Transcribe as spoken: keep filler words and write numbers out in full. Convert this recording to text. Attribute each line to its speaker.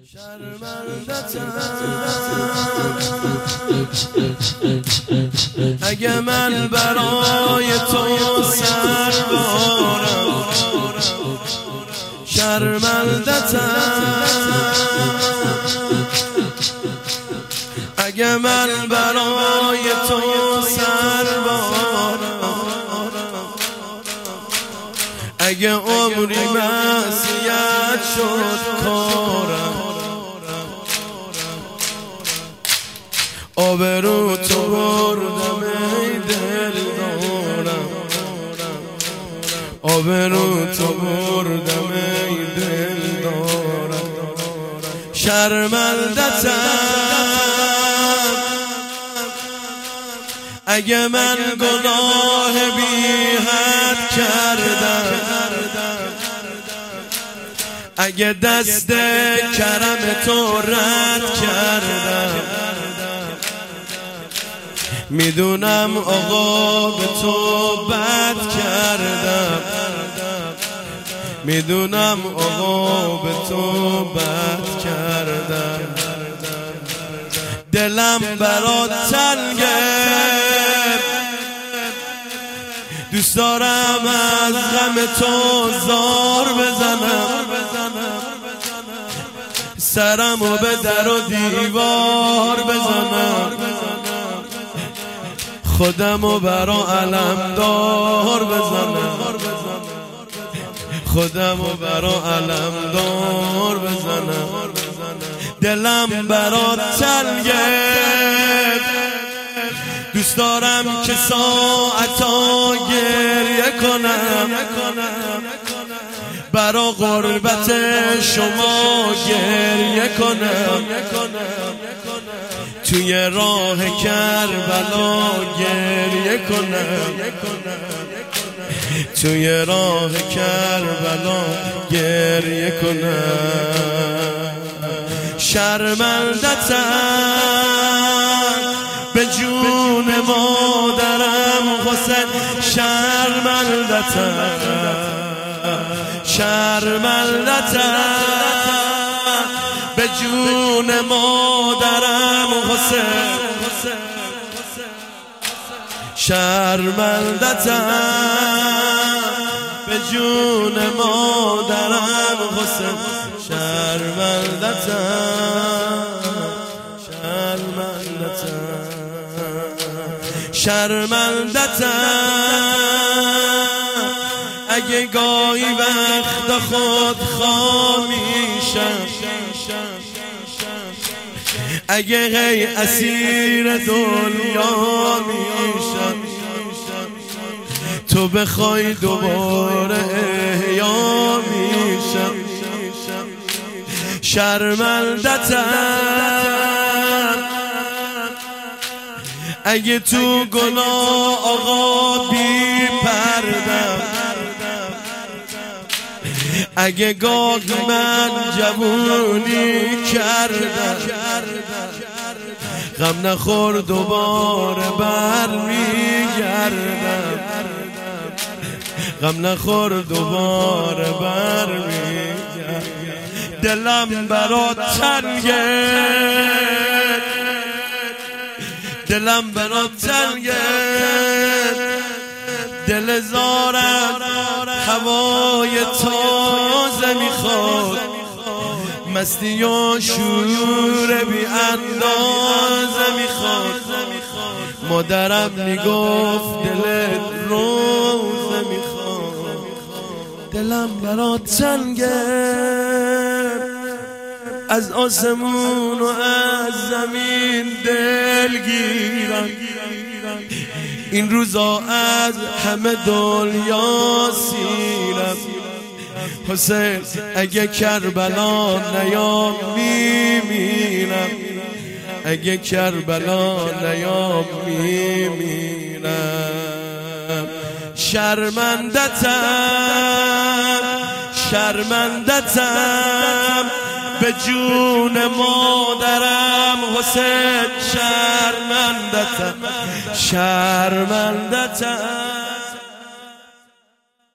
Speaker 1: اگه من برای تو سربارم، شرمندتم. اگه من برای تو سربارم، اگه عمری معصیت شد کارم، آبرو تو بردم ای دل دارم، آبرو تو بردم ای دل دارم. شرمندتم اگه من گناه بی حد کردم، اگه دست کرم تو رد کردم. میدونم آقا به تو بد کردم، میدونم آقا به تو بد کردم. دلم برات تنگه، دوست دارم از غم تو زار بزنم، سرمو به در و دیوار بزنم، خودمو برا علمدار بزنم، خودمو برا علمدار بزنم. دلم برات تنگه، دوست دارم که ساعتا گریه کنم، برا غربت شما گریه کنم، توی راه کربلا گریه کنم، توی راه کربلا گریه کنم. شرمندتم به جون مادرم حسین، شرمندتم، شرمندتم به جون مادرم حسین، شرمندتم به جون مادرم حسین، شرمندتم، شرمندتم، شرمندتم. اگه گاهی وقت خود خواه میشم، اگه هی اسیر دنیا میشم، تو بخوای دوباره احیا میشم. شرمندتم اگه تو گناه آقا بی پردم، اگه گاه من جوونی کردم، غم نخور دوباره بر میگردم، غم نخور دوباره بر میگردم. دلم برات تنگه، دلم برات تنگه، دل زارم هوای تازه میخواد، مستی و شور بی اندازه میخواد. مادرم میگفت دلت روزه میخواد، دلم برات تنگه، از آسمون و از زمین دلگیرم، این روزا از همه دنیا سیرم. حسین اگه کربلا نیام میمیرم، اگه کربلا نیام میمیرم. شرمندتم، شرمندتم به جون مادرم حسین، شرمندتم، شرمندتم.